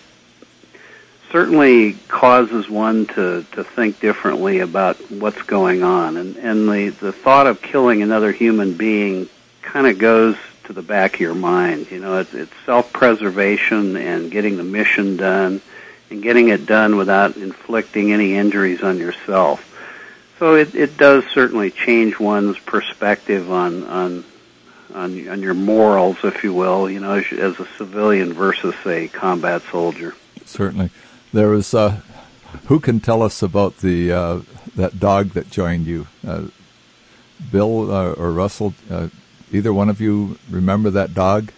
Speaker 15: certainly causes one to think differently about what's going on. And the thought of killing another human being kind of goes to the back of your mind. It's self-preservation and getting the mission done and getting it done without inflicting any injuries on yourself. So it does certainly change one's perspective on your morals, if you will, as a civilian versus a combat soldier.
Speaker 2: Certainly. There was, who can tell us about that dog that joined you? Bill or Russell, either one of you remember that dog?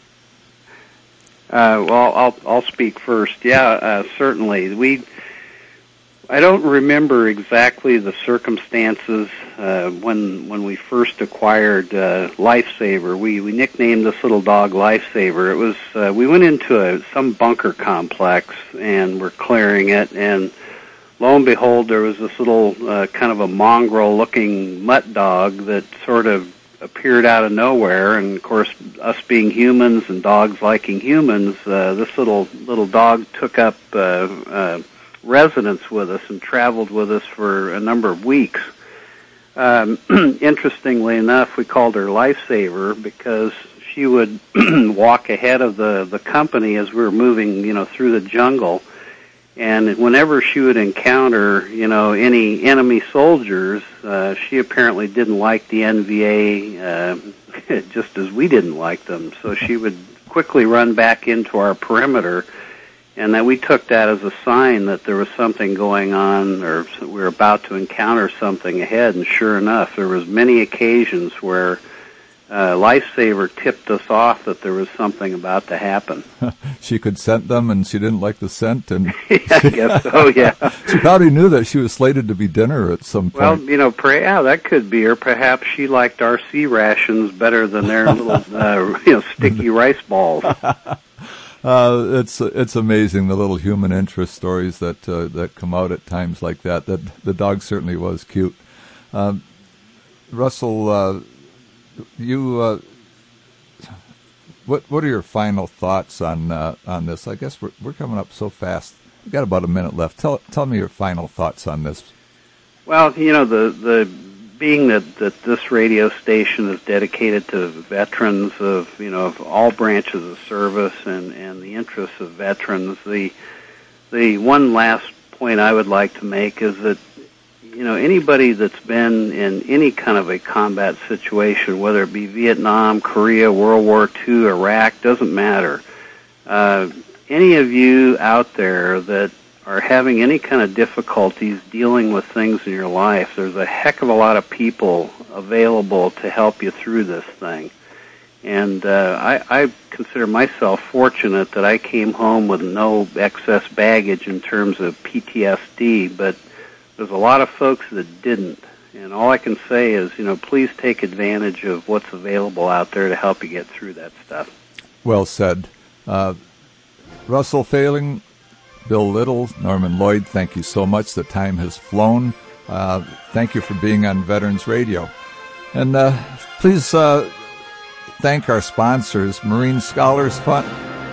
Speaker 15: Well, I'll speak first. Yeah, certainly. I don't remember exactly the circumstances when we first acquired Lifesaver. We nicknamed this little dog Lifesaver. It was we went into some bunker complex and we're clearing it, and lo and behold, there was this little kind of a mongrel-looking mutt dog that sort of appeared out of nowhere. And of course, us being humans and dogs liking humans, this little dog took up residence with us and traveled with us for a number of weeks. Interestingly enough, we called her Lifesaver because she would walk ahead of the company as we were moving, through the jungle. And whenever she would encounter, any enemy soldiers, she apparently didn't like the NVA just as we didn't like them. So she would quickly run back into our perimeter, and that we took that as a sign that there was something going on, or we were about to encounter something ahead. And sure enough, there was many occasions where Lifesaver tipped us off that there was something about to happen.
Speaker 2: She could scent them, and she didn't like the scent, and
Speaker 15: I guess so. Yeah,
Speaker 2: she probably knew that she was slated to be dinner at some point.
Speaker 15: Well, that could be, or perhaps she liked RC rations better than their little, sticky rice balls.
Speaker 2: It's amazing, the little human interest stories that come out at times like that. That the dog certainly was cute. Russell, you what are your final thoughts on this? I guess we're coming up so fast. We've got about a minute left. Tell me your final thoughts on this.
Speaker 15: Well, the being that this radio station is dedicated to veterans of all branches of service and the interests of veterans, the one last point I would like to make is that anybody that's been in any kind of a combat situation, whether it be Vietnam, Korea, World War II, Iraq, doesn't matter. Any of you out there that are having any kind of difficulties dealing with things in your life, there's a heck of a lot of people available to help you through this thing. And I consider myself fortunate that I came home with no excess baggage in terms of PTSD, but there's a lot of folks that didn't. And all I can say is, please take advantage of what's available out there to help you get through that stuff.
Speaker 2: Well said. Russell Failing, Bill Little, Norman Lloyd, thank you so much. The time has flown. Thank you for being on Veterans Radio. And please thank our sponsors, Marine Scholars Fund.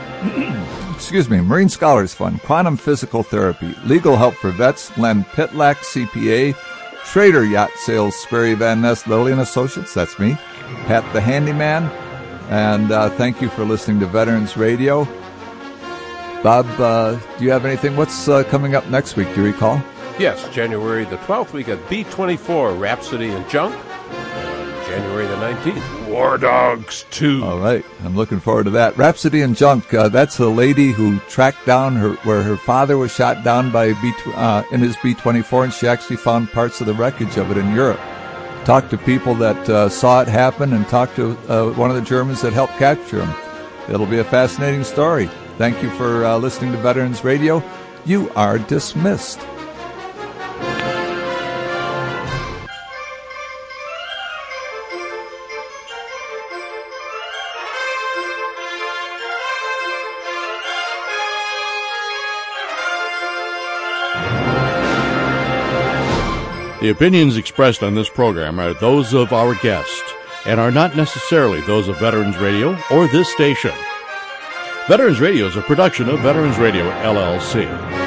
Speaker 2: Marine Scholars Fund, Quantum Physical Therapy, Legal Help for Vets, Len Pitlack, CPA, Schrader Yacht Sales, Sperry Van Ness, Lilly & Associates, that's me, Pat the Handyman, and thank you for listening to Veterans Radio. Bob, do you have anything? What's coming up next week, do you recall?
Speaker 3: Yes, January the 12th, we got B-24, Rhapsody and Junk. January the 19th, War Dogs 2.
Speaker 2: All right, I'm looking forward to that. Rhapsody and Junk, that's a lady who tracked down where her father was shot down by in his B-24, and she actually found parts of the wreckage of it in Europe. Talked to people that saw it happen, and talked to one of the Germans that helped capture him. It'll be a fascinating story. Thank you for listening to Veterans Radio. You are dismissed.
Speaker 7: The opinions expressed on this program are those of our guests and are not necessarily those of Veterans Radio or this station. Veterans Radio is a production of Veterans Radio, LLC.